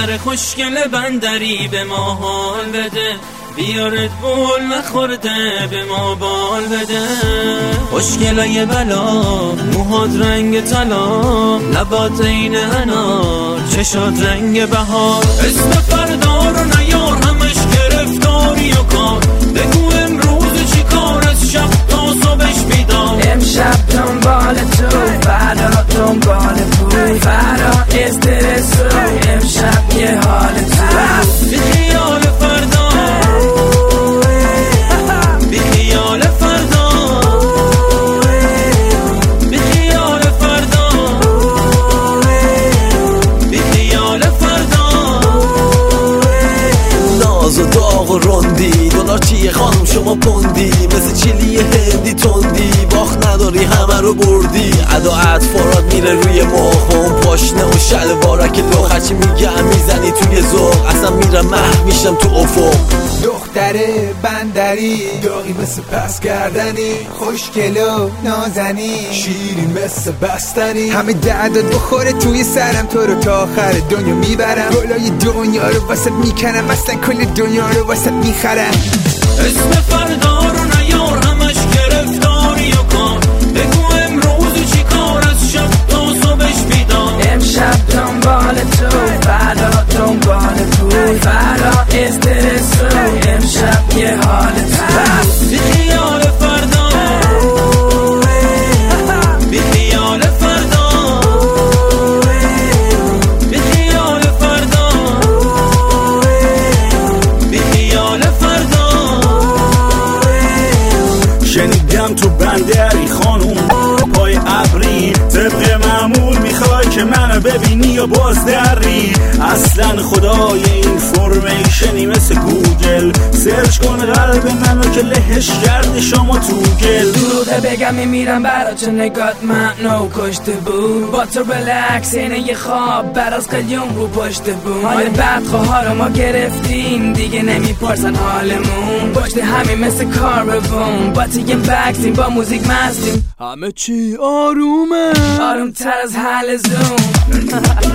دختر خوشگل بندری به ما حال بده، بیارت بول نخورده به ما بال بده. خوشگلای بلا، موهات رنگ طلا، لبات این انار، چشات رنگ بهار. اسم فردا رو نیار، همش گرفتاری و کار. بگو امروز چی کار، از شب تا صبحش بیدار. امشب دنبال تو، فردا دنبال پول، فردا استرس و امشب یه حال تو. بی خیال فردا، بی خیال فردا، بی خیال فردا، بی خیال فردا. ناز و داغ و رندی، دلار چیه خانم شما پوندی، مثل چیلی هندی تندی، باخت نداری همه رو بردی. ادا اطفارات میره روی مخم، پاشنه و شلوارک لخ، هرچی میگم میزنی توی ذوق، اصلا میرم محو میشم تو افق. دختر بندری، داغی مثل پس کردنی، خوشگل و نازنی، شیرین مثل بستنی. همه دردت بخوره توی سرم، تو رو تا آخر دنیا میبرم. گلای دنیا رو واسط میکنم، اصلا کل دنیا رو واسط میخرم. اسم فردا رو نیار، همش گرفتاری و کار. بگو امروز چی کار، از شب تا صبحش بیدار. امشب دنبال تو، فردا دنبال پول، فردا استرس و امشب یه حال تو. بی خیال فردا، بی خیال فردا، بی خیال فردا، بی خیال فردا. شنیدم تو بندری خانوم پای ابری، طبق معمول میخوای که منو ببینی یا بازدری. اصلا خدای اینفورمیشنی مثل گوگل، سرچ کن قلب منو که لهش کرده شما تو گل. دروغه بگم میمیرم برا چه نگات منو کشته بود. با تو بلکس اینه یه خواب بر از قلیون رو پشت بود. حال بدخواه رو ما گرفتیم دیگه نمیپرسن حالمون. پشت همین مثل کاربون، با تیگه بکسیم با موزیک مستیم، همه چی آرومه، آروم تر از حل زوم.